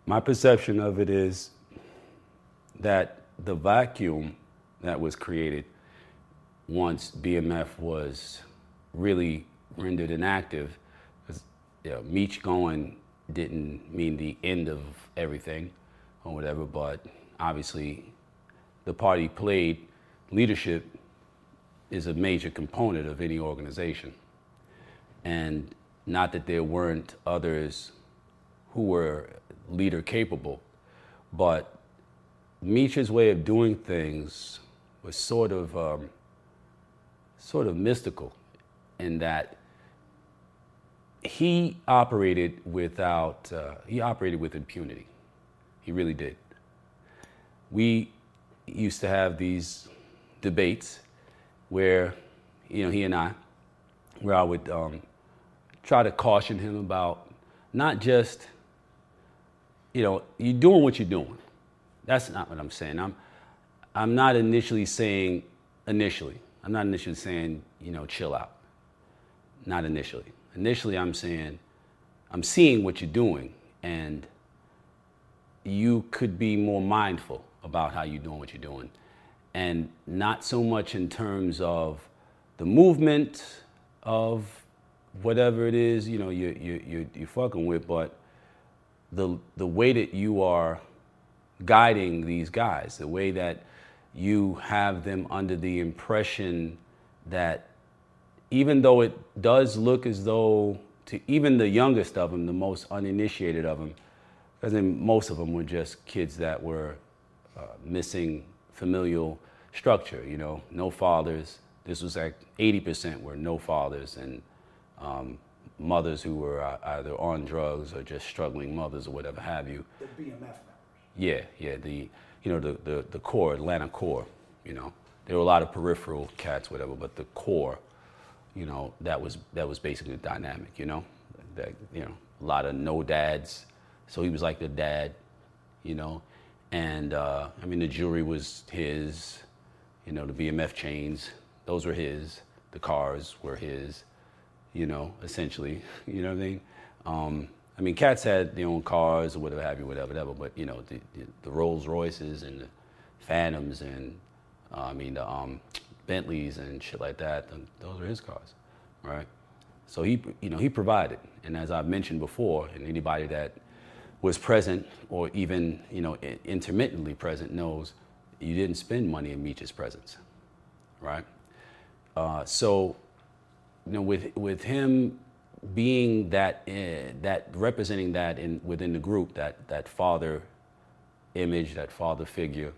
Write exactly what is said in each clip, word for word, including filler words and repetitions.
My perception of it is that the vacuum that was created once B M F was really rendered inactive, because you know, Meech going didn't mean the end of everything or whatever, but obviously the part he played, leadership is a major component of any organization. And not that there weren't others who were leader capable, but Meech's way of doing things was sort of um, sort of mystical in that he operated without uh, he operated with impunity. He really did. We used to have these debates where, you know, he and I, where I would um, try to caution him about not just, you know, you're doing what you're doing. That's not what I'm saying. I'm, I'm not initially saying, initially, I'm not initially saying, you know, chill out. Not initially. Initially, I'm saying, I'm seeing what you're doing, and you could be more mindful about how you're doing what you're doing. And not so much in terms of the movement of whatever it is, you know, you, you, you, you're fucking with, but the, the way that you are guiding these guys, the way that you have them under the impression that even though it does look as though to even the youngest of them, the most uninitiated of them, because then most of them were just kids that were uh, missing familial structure, you know, no fathers. This was like eighty percent were no fathers, and um, mothers who were uh, either on drugs or just struggling mothers or whatever have you. The B M F members. Yeah, yeah, the, you know, the, the, the core, Atlanta core, you know. There were a lot of peripheral cats, whatever, but the core, you know, that was that was basically the dynamic, you know. That, you know, a lot of no dads. So he was like the dad, you know. And, uh, I mean, the jewelry was his, you know, the B M F chains, those were his. The cars were his, you know, essentially, you know what I mean? Um, I mean, cats had their own cars or whatever have you, whatever, whatever, but, you know, the, the, the Rolls Royces and the Phantoms and, uh, I mean, the um, Bentleys and shit like that, those were his cars, right? So he, you know, he provided. And as I've mentioned before, and anybody that was present or even, you know, intermittently present knows you didn't spend money in Meech's presence, right? Uh, so, you know, with with him being that uh, that representing that in within the group, that that father image, that father figure,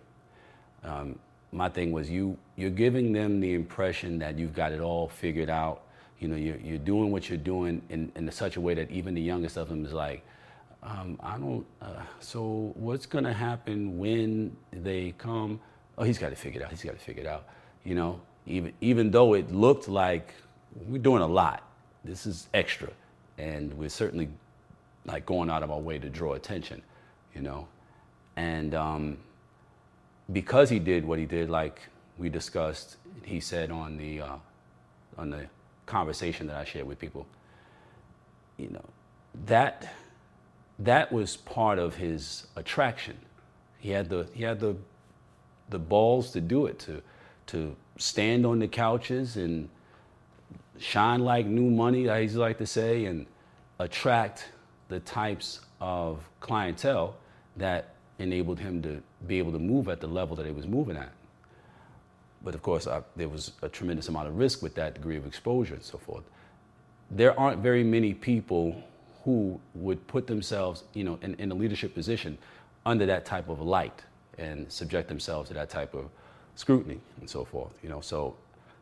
um, my thing was you you're giving them the impression that you've got it all figured out. You know, you're you're doing what you're doing in, in such a way that even the youngest of them is like, um, I don't. Uh, so what's gonna happen when they come? Oh, he's got to figure it out. He's got to figure it out. You know, even even though it looked like we're doing a lot, this is extra, and we're certainly like going out of our way to draw attention. You know, and um, because he did what he did, like we discussed, he said on the uh, on the conversation that I shared with people, you know, that that was part of his attraction. He had the he had the the balls to do it, to to stand on the couches and shine like new money, I used to like to say, and attract the types of clientele that enabled him to be able to move at the level that he was moving at. But of course, I, there was a tremendous amount of risk with that degree of exposure and so forth. There aren't very many people who would put themselves, you know, in, in a leadership position under that type of light and subject themselves to that type of scrutiny and so forth, you know. So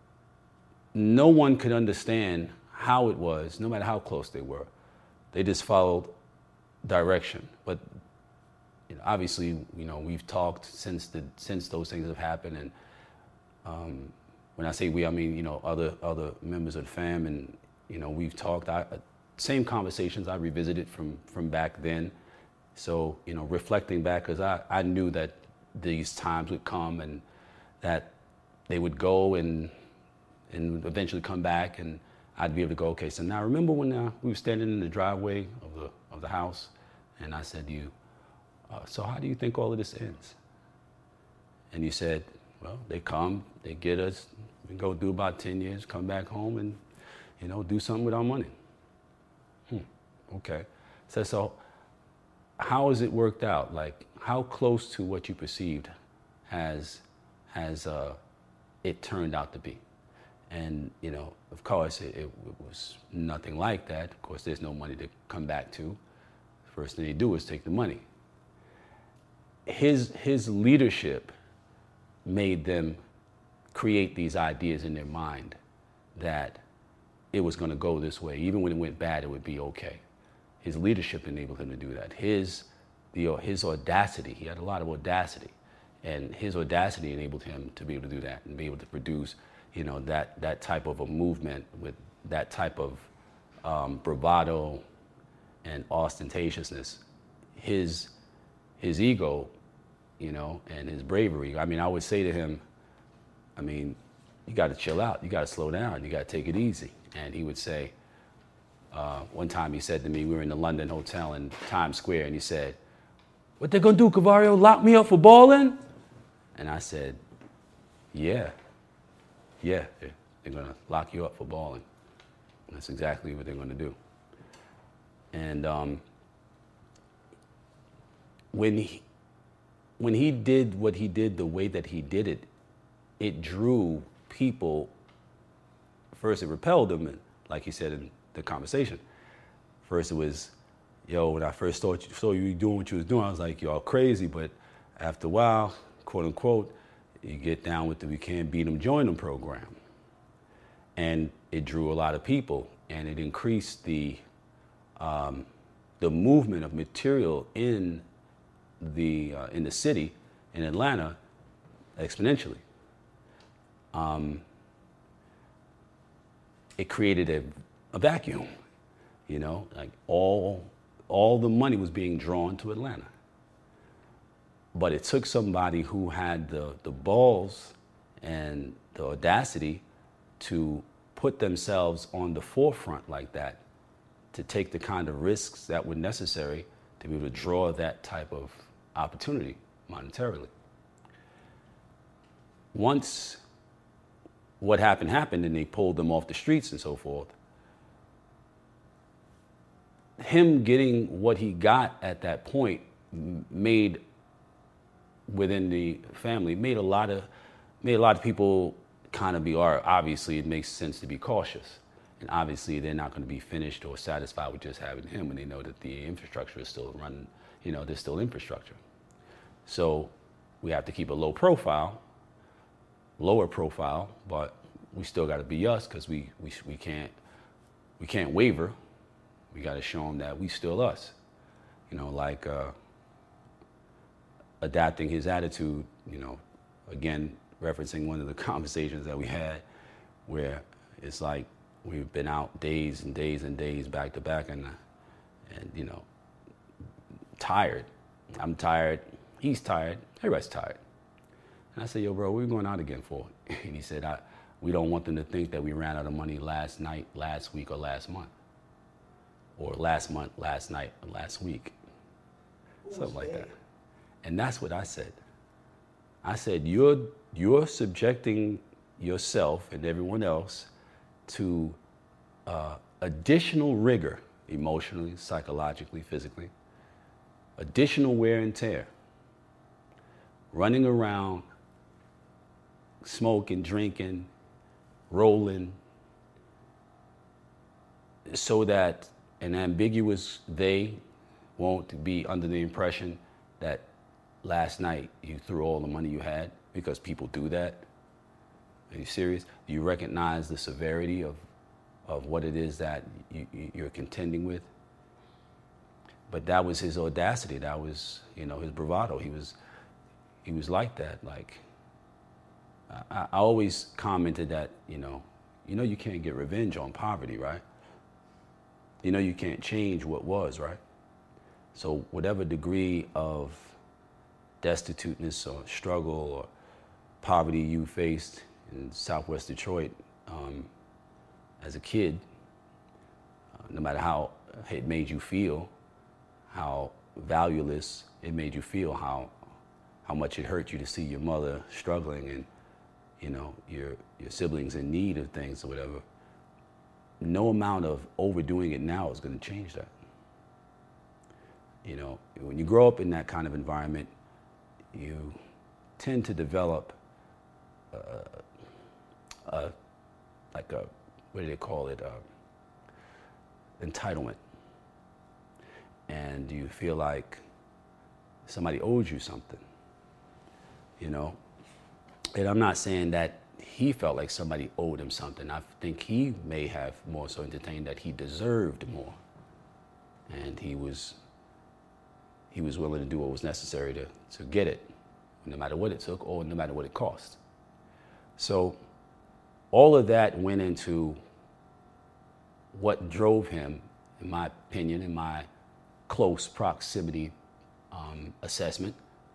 no one could understand how it was, no matter how close they were. They just followed direction. But you know, obviously, you know, we've talked since the since those things have happened, and um, when I say we, I mean, you know, other other members of the fam, and you know, we've talked. I, same conversations I revisited from from back then. So you know, reflecting back, because I I knew that these times would come and that they would go and and eventually come back, and I'd be able to go, okay, so now remember when uh, we were standing in the driveway of the of the house, and I said to you, uh, so how do you think all of this ends? And he said, well, they come, they get us, we go do about ten years, come back home and, you know, do something with our money. Hmm, okay. So, so how has it worked out? Like, how close to what you perceived has, has uh, it turned out to be? And, you know, of course, it, it was nothing like that. Of course, there's no money to come back to. First thing they do is take the money. His, his leadership made them create these ideas in their mind that it was going to go this way. Even when it went bad, it would be okay. His leadership enabled him to do that. His, the, his audacity, he had a lot of audacity, and his audacity enabled him to be able to do that and be able to produce, you know, that, that type of a movement with that type of um, bravado and ostentatiousness. His, his ego, you know, and his bravery. I mean, I would say to him, I mean, you got to chill out. You got to slow down. You got to take it easy. And he would say, uh, one time he said to me, we were in the London Hotel in Times Square, and he said, what they gonna do, Cavario, lock me up for balling? And I said, yeah, yeah, they're, they're gonna lock you up for balling. And that's exactly what they're gonna do. And um, when he, when he did what he did the way that he did it, it drew people. First, it repelled them, and like he said in the conversation. First, it was, yo, when I first saw you, saw you doing what you was doing, I was like, y'all crazy. But after a while, quote unquote, you get down with the We Can't Beat 'Em, Join 'Em program. And it drew a lot of people, and it increased the, um, the movement of material in the, uh, in the city, in Atlanta, exponentially. Um, it created a, a vacuum, you know, like all, all the money was being drawn to Atlanta. But it took somebody who had the, the balls and the audacity to put themselves on the forefront like that, to take the kind of risks that were necessary to be able to draw that type of opportunity monetarily. Once what happened happened and they pulled them off the streets and so forth, him getting what he got at that point made, within the family, made a lot of made a lot of people kind of be, or obviously it makes sense to be cautious. And obviously they're not going to be finished or satisfied with just having him when they know that the infrastructure is still running, you know, there's still infrastructure. So we have to keep a low profile, lower profile, but we still got to be us, because we, we, we can't, we can't waver. We got to show them that we still us, you know, like uh, adapting his attitude, you know, again, referencing one of the conversations that we had where it's like we've been out days and days and days back to back, and, and you know, tired. I'm tired. He's tired. Everybody's tired. And I said, yo, bro, what are we going out again for? And he said, I, we don't want them to think that we ran out of money last night, last week, or last month. Or last month, last night, or last week. Something like that. And that's what I said. I said, you're, you're subjecting yourself and everyone else to uh, additional rigor, emotionally, psychologically, physically, additional wear and tear, running around, smoking, drinking, rolling, so that an ambiguous they won't be under the impression that last night you threw all the money you had, because people do that. Are you serious? Do you recognize the severity of, of what it is that you, you're contending with? But that was his audacity. That was, you know, his bravado. He was, he was like that. Like, I, I always commented that, you know, you know, you can't get revenge on poverty, right? You know, you can't change what was, right? So whatever degree of destituteness or struggle or poverty you faced in Southwest Detroit um, as a kid, uh, no matter how it made you feel, how valueless it made you feel, how how much it hurt you to see your mother struggling and, you know, your your siblings in need of things or whatever. No amount of overdoing it now is going to change that. You know, when you grow up in that kind of environment, you tend to develop a, a like a, what do they call it, uh, entitlement. And you feel like somebody owes you something, you know? And I'm not saying that he felt like somebody owed him something. I think he may have more so entertained that he deserved more. And he was he was willing to do what was necessary to, to get it, no matter what it took or no matter what it cost. So all of that went into what drove him, in my opinion, in my close proximity um, assessment,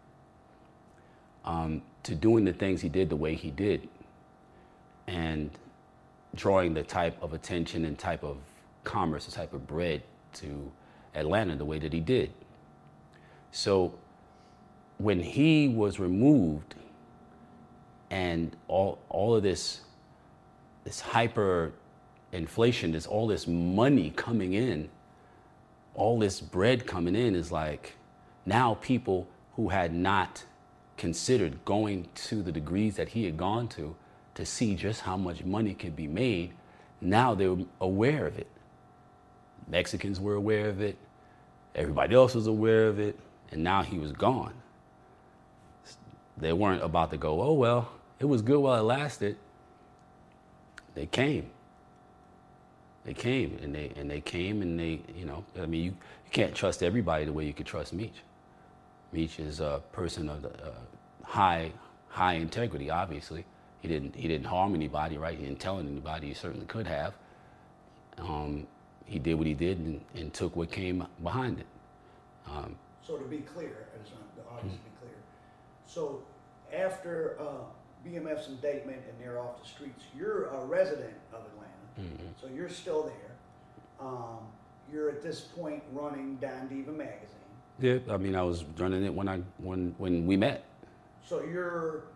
um, to doing the things he did the way he did and drawing the type of attention and type of commerce, the type of bread to Atlanta the way that he did. So when he was removed and all, all of this, this hyper inflation, this, all this money coming in, all this bread coming in is like, now people who had not considered going to the degrees that he had gone to to see just how much money could be made, now they're aware of it. Mexicans were aware of it. Everybody else was aware of it. And now he was gone. They weren't about to go, oh, well, it was good while it lasted. They came. They came and they and they came and they, you know, I mean, you, you can't trust everybody the way you could trust Meech. Meech is a person of uh, high high integrity, obviously. He didn't he didn't harm anybody, right? He didn't tell anybody. He certainly could have. Um, he did what he did and, and took what came behind it. Um, so to be clear, I just want the audience to be clear. So after uh, B M F's indictment and they're off the streets, you're a resident of Atlanta. Mm-hmm. So you're still there. Um, you're at this point running Don Diva magazine. Yeah, I mean, I was running it when I when when we met. So you're,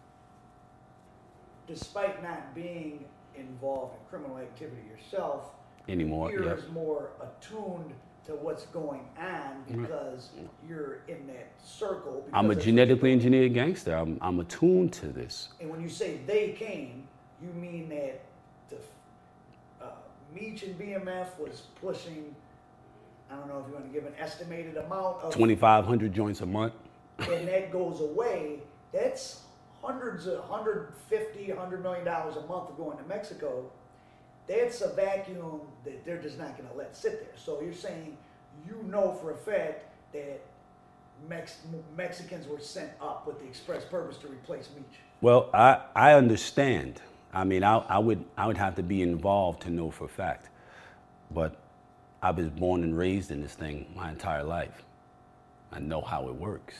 despite not being involved in criminal activity yourself, anymore, you're yep. more attuned to what's going on because mm-hmm. you're in that circle. I'm a genetically engineered gangster. I'm I'm attuned to this. And when you say they came, you mean that the uh, Meech and B M F was pushing, I don't know if you want to give an estimated amount of twenty-five hundred joints a month. And that goes away. That's hundreds of one hundred fifty, one hundred million dollars a month going to Mexico. That's a vacuum that they're just not going to let sit there. So you're saying you know for a fact that Mex- Mexicans were sent up with the express purpose to replace Meech. Well, I, I understand. I mean, I, I would I would have to be involved to know for a fact. But I was born and raised in this thing my entire life. I know how it works.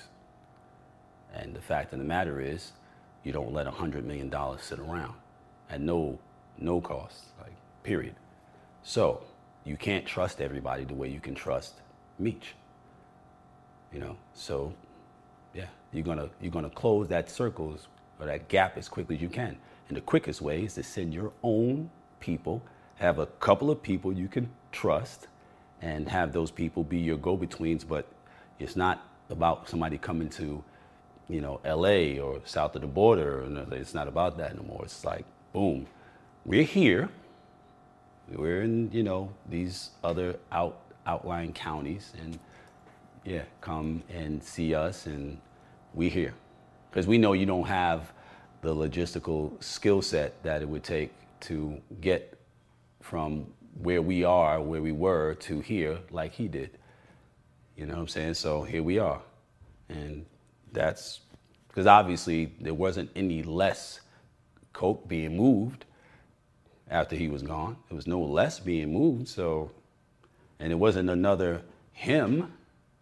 And the fact of the matter is, you don't let one hundred million dollars sit around at no no cost, like, period. So you can't trust everybody the way you can trust Meech. You know, so yeah, you're gonna you're gonna close that circle or that gap as quickly as you can. And the quickest way is to send your own people, have a couple of people you can trust, and have those people be your go-betweens. But it's not about somebody coming to, you know, L A or south of the border. It's not about that anymore. It's like, boom, we're here. We're in, you know, these other out outlying counties, and yeah, come and see us, and we're here. Because we know you don't have the logistical skill set that it would take to get from where we are, where we were, to here like he did. You know what I'm saying? So here we are. And that's because obviously there wasn't any less coke being moved after he was gone. There was no less being moved. So, and it wasn't another him.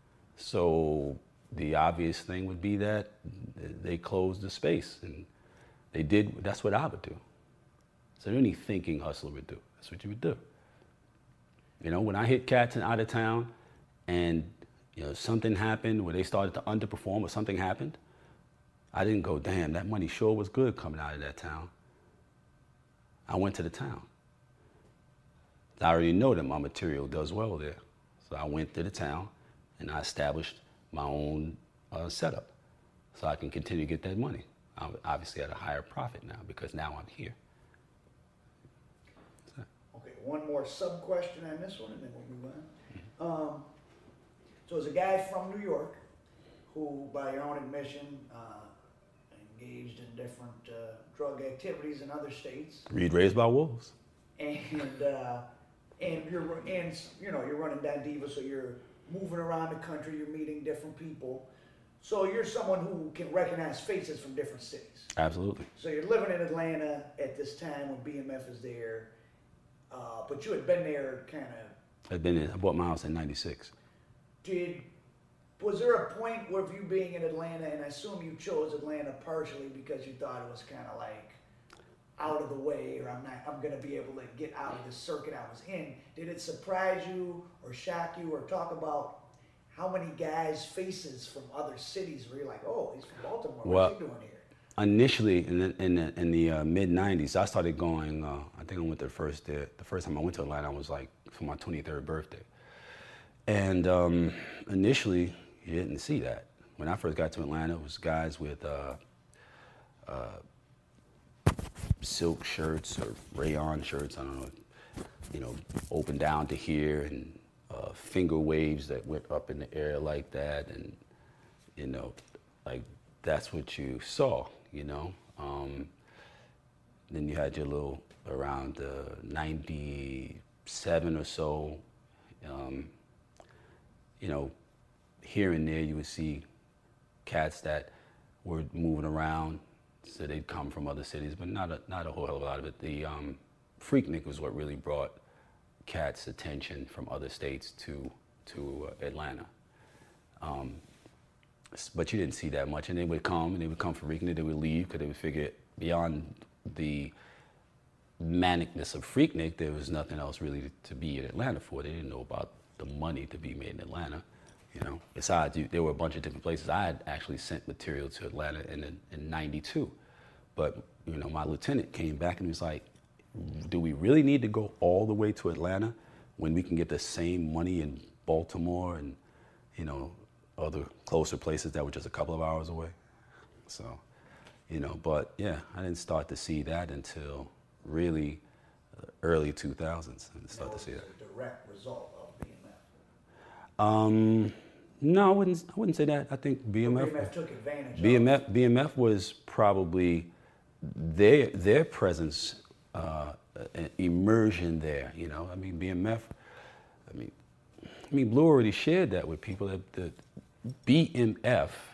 So the obvious thing would be that they closed the space, and they did. That's what I would do. So any thinking hustler would do. That's what you would do. You know, when I hit cats in out of town, and You know, something happened where they started to underperform or something happened. I didn't go, damn, that money sure was good coming out of that town. I went to the town. I already know that my material does well there. So I went to the town and I established my own uh, setup so I can continue to get that money. I'm obviously at a higher profit now because now I'm here. Okay, one more sub question on this one and then we'll move on. Um, so as a guy from New York who, by your own admission, uh, engaged in different uh, drug activities in other states. Reed Raised by Wolves. And uh, and you're and you know you're running Don Diva, so you're moving around the country, you're meeting different people. So you're someone who can recognize faces from different cities. Absolutely. So you're living in Atlanta at this time when B M F is there, uh, but you had been there kind of. I've been in. I bought my house in ninety-six. Did was there a point with you being in Atlanta, and I assume you chose Atlanta partially because you thought it was kind of like out of the way, or I'm not, I'm going to be able to get out of the circuit I was in. Did it surprise you or shock you, or talk about how many guys' faces from other cities where you're like, oh, he's from Baltimore, Well, what's he doing here? Initially, in the, in the, in the uh, mid nineties, I started going, uh, I think I went the first day, the first time I went to Atlanta, I was like for my twenty-third birthday. And um, initially, you didn't see that. When I first got to Atlanta, it was guys with uh, uh, silk shirts or rayon shirts, I don't know, you know, open down to here, and uh, finger waves that went up in the air like that, and, you know, like that's what you saw, you know. Um, then you had your little, around uh, ninety-seven or so, um, you know, here and there you would see cats that were moving around, so they'd come from other cities, but not a, not a whole hell of a lot of it. The um, Freaknik was what really brought cats' attention from other states to, to uh, Atlanta. Um, but you didn't see that much, and they would come, and they would come for Freaknik, they would leave, because they would figure beyond the manicness of Freaknik, there was nothing else really to be in Atlanta for. They didn't know about the money to be made in Atlanta. You know, besides, you, there were a bunch of different places. I had actually sent material to Atlanta in in ninety-two, but you know, my lieutenant came back and was like, "Do we really need to go all the way to Atlanta when we can get the same money in Baltimore and, you know, other closer places that were just a couple of hours away?" So, you know, but yeah, I didn't start to see that until really uh, early two thousands. I didn't start to see that. A direct result of B M F. Um, no, I wouldn't. I wouldn't say that. I think B M F. B M F took advantage. B M F. Of B M F was probably their their presence, uh, immersion there. You know, I mean, B M F. I mean, I mean, Blue already shared that with people. That the B M F,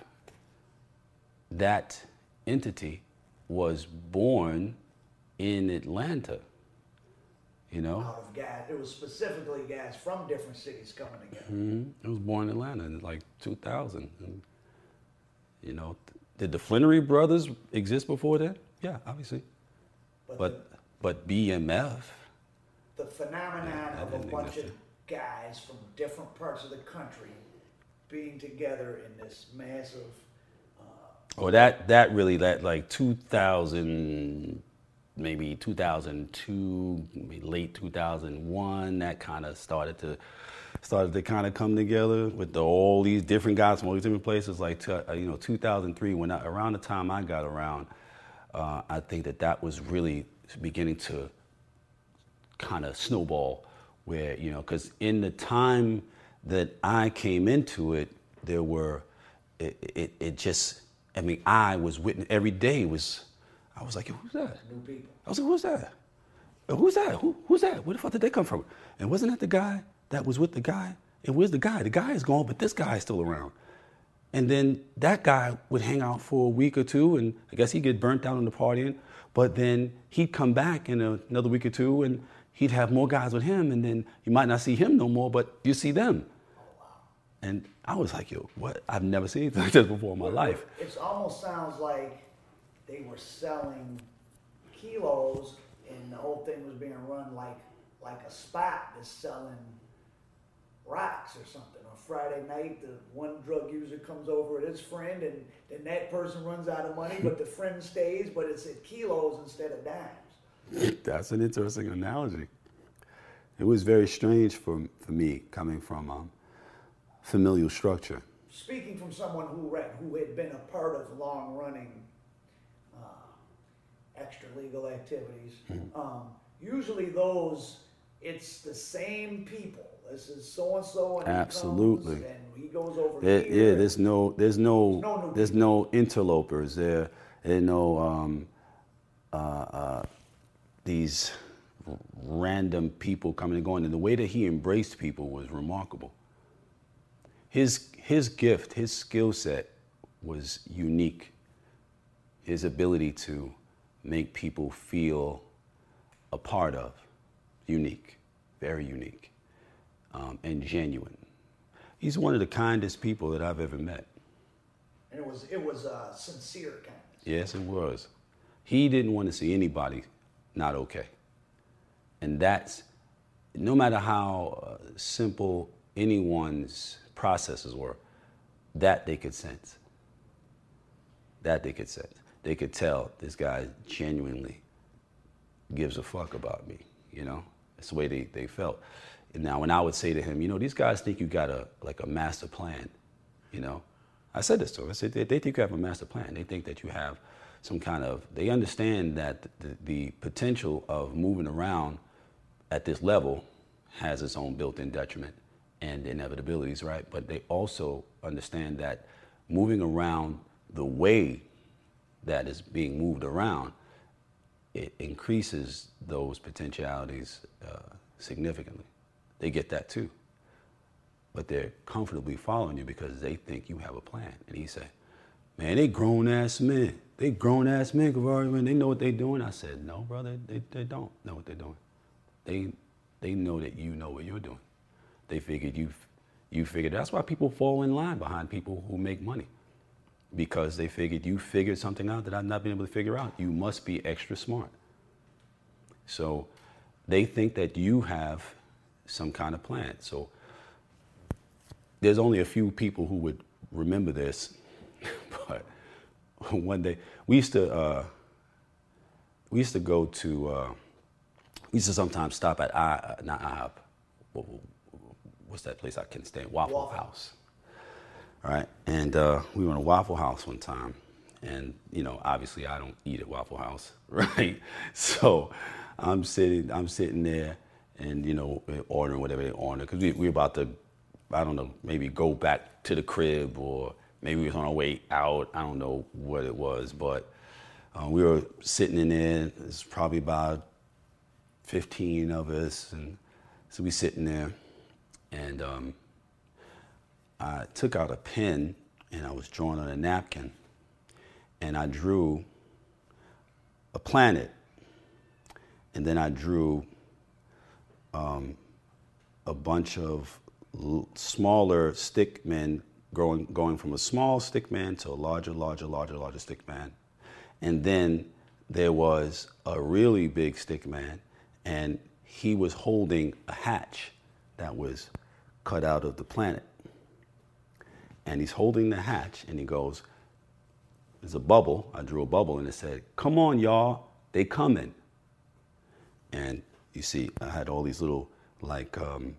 that entity, was born in Atlanta. You know, out of guys, it was specifically guys from different cities coming together. Mm-hmm. It was born in Atlanta in like two thousand. And, you know, did the Flannery brothers exist before that? Yeah, obviously. But but, the, but B M F. The phenomenon yeah, of a bunch exist. of guys from different parts of the country being together in this massive. Uh, oh, that that really that like two thousand. Maybe two thousand two, maybe late two thousand one, that kind of started to started to kind of come together with the, all these different guys from all these different places. Like, uh, you know, two thousand three, when I, around the time I got around, uh, I think that that was really beginning to kind of snowball, where, you know, because in the time that I came into it, there were, it, it, it just, I mean, I was witness, every day was, I was like, yo, who's that? New people. I was like, who's that? Who's that? Who, who's that? Where the fuck did they come from? And wasn't that the guy that was with the guy? And where's the guy? The guy is gone, but this guy is still around. And then that guy would hang out for a week or two, and I guess he'd get burnt out on the partying. But then he'd come back in a, another week or two, and he'd have more guys with him, and then you might not see him no more, but you see them. Oh, wow. And I was like, yo, what? I've never seen anything like this before in my life. It almost sounds like they were selling kilos, and the whole thing was being run like like a spot that's selling rocks or something. On Friday night, the one drug user comes over with his friend, and then that person runs out of money, but the friend stays, but it's at kilos instead of dimes. That's an interesting analogy. It was very strange for, for me coming from um, familial structure. Speaking from someone who read, who had been a part of long-running uh, extra-legal activities, mm-hmm. um, usually those, it's the same people. This is so-and-so, and absolutely. He comes, and he goes over there, here. Yeah, there's no, there's no, there's no, there's no interlopers. There, there are no um, uh, uh, these random people coming and going. And the way that he embraced people was remarkable. His his gift, his skill set was unique. His ability to make people feel a part of, unique, very unique, um, and genuine. He's one of the kindest people that I've ever met. And it was it was uh, sincere kindness. Yes, it was. He didn't want to see anybody not okay. And that's, no matter how uh, simple anyone's processes were, that they could sense. That they could sense. They could tell this guy genuinely gives a fuck about me, you know? That's the way they, they felt. And now when I would say to him, you know, these guys think you got a like a master plan, you know? I said this to him. I said, they, they think you have a master plan. They think that you have some kind of, they understand that the, the potential of moving around at this level has its own built-in detriment and inevitabilities, right? But they also understand that moving around the way that is being moved around, it increases those potentialities uh, significantly. They get that too. But they're comfortably following you because they think you have a plan. And he said, man, they grown-ass men. They grown-ass men, Kaveri, they know what they're doing. I said, no, brother, they, they don't know what they're doing. They they know that you know what you're doing. They figured you you figured. That's why people fall in line behind people who make money, because they figured you figured something out that I've not been able to figure out. You must be extra smart. So they think that you have some kind of plan. So there's only a few people who would remember this, but one day we used to uh, we used to go to. Uh, We used to sometimes stop at I, not I, what's that place I can't stand? Waffle, Waffle House. All right, and uh, we were in a Waffle House one time, and you know, obviously I don't eat at Waffle House, right? So I'm sitting, I'm sitting there, and you know, ordering whatever they order because we we were about to, I don't know, maybe go back to the crib or maybe we was on our way out. I don't know what it was, but uh, we were sitting in there. It's probably about fifteen of us, and so we sitting there, and um, I took out a pen and I was drawing on a napkin, and I drew a planet, and then I drew um, a bunch of l- smaller stick men going going from a small stick man to a larger, larger, larger, larger stick man, and then there was a really big stick man. And he was holding a hatch that was cut out of the planet. And he's holding the hatch, and he goes, there's a bubble. I drew a bubble, and it said, come on, y'all, they coming. And you see, I had all these little, like, um,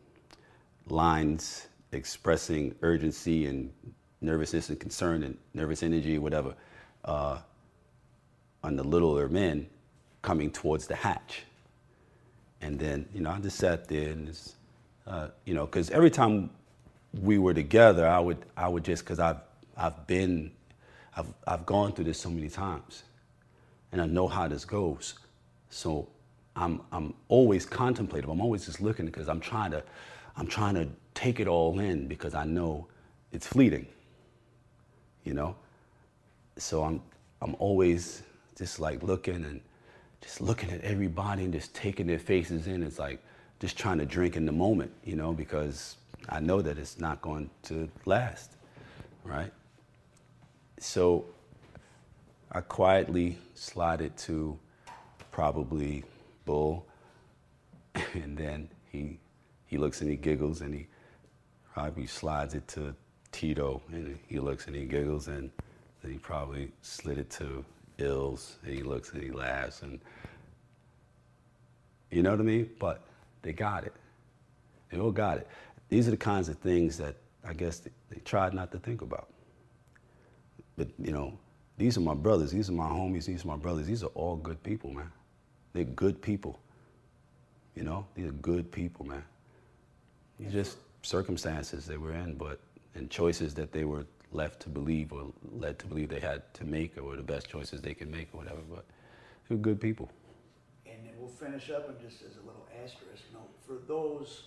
lines expressing urgency and nervousness and concern and nervous energy, whatever, uh, on the littler men coming towards the hatch. And then, you know, I just sat there and just, uh, you know, because every time we were together, I would, I would just, because I've, I've been, I've, I've gone through this so many times, and I know how this goes. So I'm, I'm always contemplative. I'm always just looking because I'm trying to, I'm trying to take it all in because I know it's fleeting. You know, so I'm, I'm always just like looking and. Just looking at everybody and just taking their faces in. It's like just trying to drink in the moment, you know, because I know that it's not going to last, right? So I quietly slided to probably Bull, and then he he looks and he giggles and he probably slides it to Tito, and he looks and he giggles, and then he probably slid it to Ills, and he looks and he laughs, and you know what I mean? But they got it. They all got it. These are the kinds of things that I guess they, they tried not to think about. But, you know, these are my brothers. These are my homies. These are my brothers. These are all good people, man. They're good people. You know, these are good people, man. It's just circumstances they were in, but and choices that they were left to believe or led to believe they had to make, or were the best choices they could make or whatever, but they're good people. And then we'll finish up, and just as a little asterisk note, for those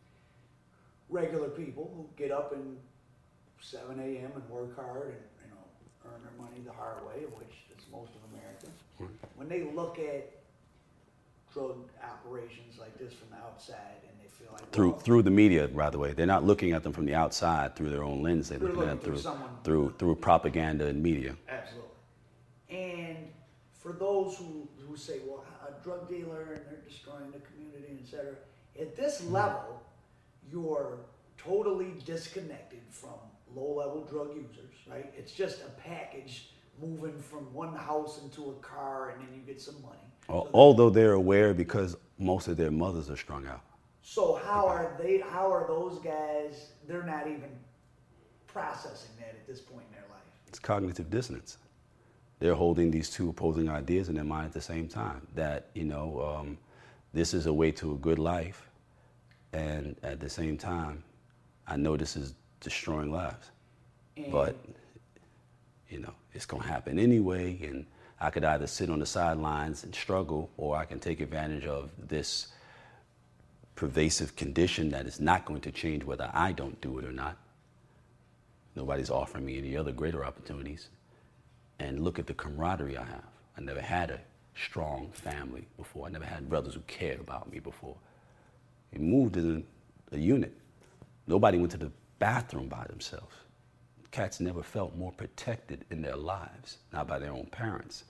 regular people who get up in seven a m and work hard and, you know, earn their money the hard way, which is most of Americans, Right. when they look at drug operations like this from the outside, and they feel like Through well, through the media, by the way, they're not looking at them from the outside through their own lens. They're, They're looking looking at through through someone- through through propaganda and media. Absolutely. And for those who, who say, well, a drug dealer and they're destroying the community, et cetera, at this level, you're totally disconnected from low-level drug users, right? It's just a package moving from one house into a car, and then you get some money. Al- Although they're aware because most of their mothers are strung out. So how are they, how are those guys, they're not even processing that at this point in their life? It's cognitive dissonance. They're holding these two opposing ideas in their mind at the same time. That, you know, um, this is a way to a good life, and at the same time, I know this is destroying lives. And But, you know, it's gonna happen anyway, and I could either sit on the sidelines and struggle, or I can take advantage of this pervasive condition that is not going to change whether I don't do it or not. Nobody's offering me any other greater opportunities. And look at the camaraderie I have. I never had a strong family before. I never had brothers who cared about me before. We moved as a, a unit. Nobody went to the bathroom by themselves. Cats never felt more protected in their lives, not by their own parents.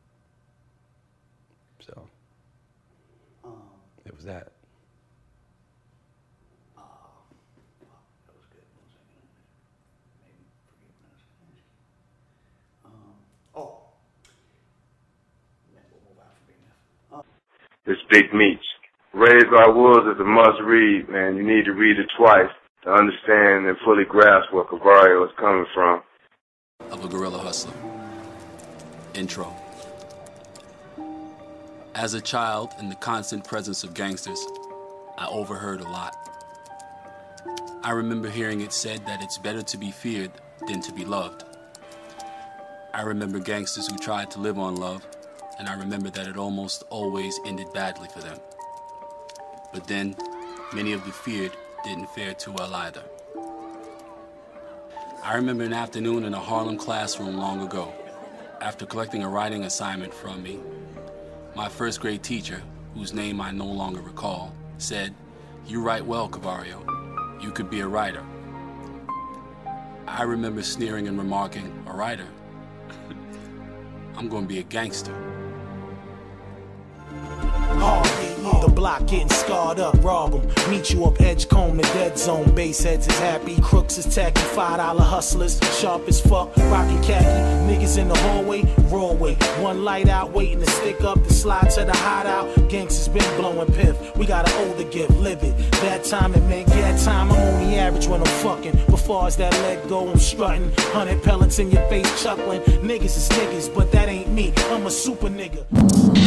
So, um, it was that. uh, that was good. One second. Maybe forget what I was going to ask you. Um, oh, then we'll move on from being that. It's Big Meech. Raised by Wolves is a must read, man. You need to read it twice to understand and fully grasp where Cavario is coming from. Of a guerrilla hustler. Intro. As a child, in the constant presence of gangsters, I overheard a lot. I remember hearing it said that it's better to be feared than to be loved. I remember gangsters who tried to live on love, and I remember that it almost always ended badly for them. But then, many of the feared didn't fare too well either. I remember an afternoon in a Harlem classroom long ago, after collecting a writing assignment from me. My first grade teacher, whose name I no longer recall, said, "You write well, Cavario. You could be a writer." I remember sneering and remarking, "A writer? I'm going to be a gangster." Hard, the block getting scarred up, rob 'em. Meet you up Edgecombe, the dead zone. Base heads is happy, crooks is tacky, five dollar hustlers, sharp as fuck, rockin' khaki. Niggas in the hallway, raw way. One light out, waiting to stick up, to slide to the hideout. Gangsters been blowing piff. We got an older gift, live it. That time it meant get time. I'm only average when I'm fucking. But far as that leg go, I'm strutting. Hundred pellets in your face, chuckling. Niggas is niggas, but that ain't me. I'm a super nigga.